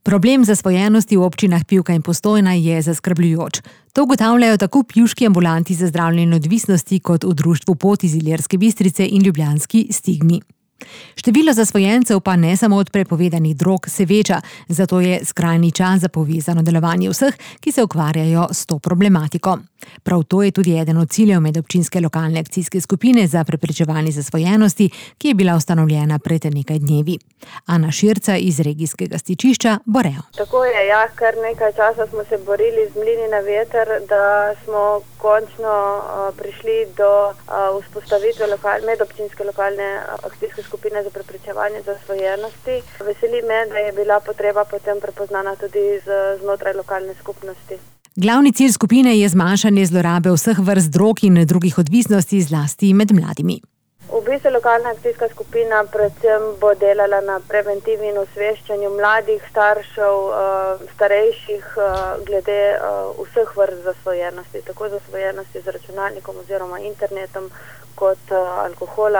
Problem zasvojenosti v občinah Pivka in Postojna je zaskrbljujoč. To ugotavljajo tako v pivški ambulanti za zdravljenje odvisnosti kot v društvu Pot iz Ilirske Bistrice in ljubljanski Stigmi. Število zasvojencev pa ne samo od prepovedanih drog se veča, zato je skrajni čas za povezano delovanje vseh, ki se ukvarjajo s to problematiko. Prav to je tudi eden od ciljev medobčinske lokalne akcijske skupine za preprečevanje zasvojenosti, ki je bila ustanovljena pred nekaj dnevi. Ana Širca iz regijskega stičišča Boreo. Tako je, kar nekaj časa smo se borili z mlini na veter, da smo končno prišli do vzpostavitve medobčinske lokalne akcijske skupine za preprečevanje zasvojenosti. Veseli me, da je bila potreba potem prepoznana tudi znotraj lokalne skupnosti. Glavni cilj skupine je zmanjšanje zlorabe vseh vrst drog in drugih odvisnosti, zlasti med mladimi. V bistvu lokalna akcijska skupina predvsem bo delala na preventivi in osveščanju mladih, staršev, starejših glede vseh vrst zasvojenosti, tako zasvojenosti z računalnikom oziroma internetom, kot alkohola,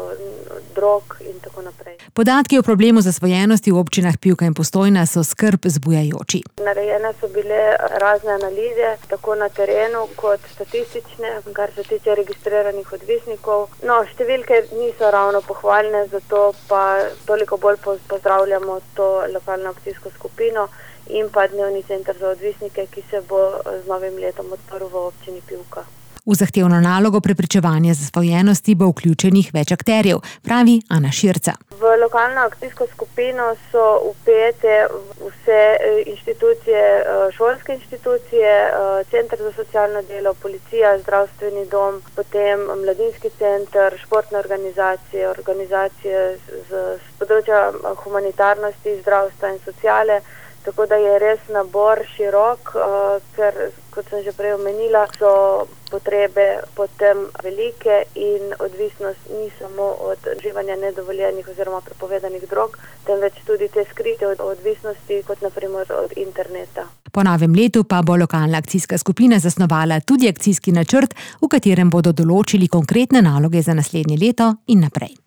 drog in tako naprej. Podatki o problemu zasvojenosti v občinah Pivka in Postojna so skrb zbujajoči. Narejene so bile razne analize, tako na terenu kot statistične, kar se tiče registriranih odvisnikov. Številke niso ravno pohvalne, zato pa toliko bolj pozdravljamo to lokalno akcijsko skupino in pa dnevni center za odvisnike, ki se bo z novim letom odprl v občini Pivka. V zahtevno nalogo preprečevanja zasvojenosti bo vključenih več akterjev, pravi Ana Širca. V lokalno akcijsko skupino so vpete vse inštitucije, šolske inštitucije, center za socialno delo, policija, zdravstveni dom, potem mladinski center, športne organizacije, organizacije z področja humanitarnosti, zdravstva in sociale. Tako da je res nabor širok, ker, kot sem že prej omenila, so potrebe potem velike in odvisnost ni samo od uživanja nedovoljenih oziroma prepovedanih drog, temveč tudi te skrite odvisnosti, kot na primer od interneta. Po novem letu pa bo lokalna akcijska skupina zasnovala tudi akcijski načrt, v katerem bodo določili konkretne naloge za naslednje leto in naprej.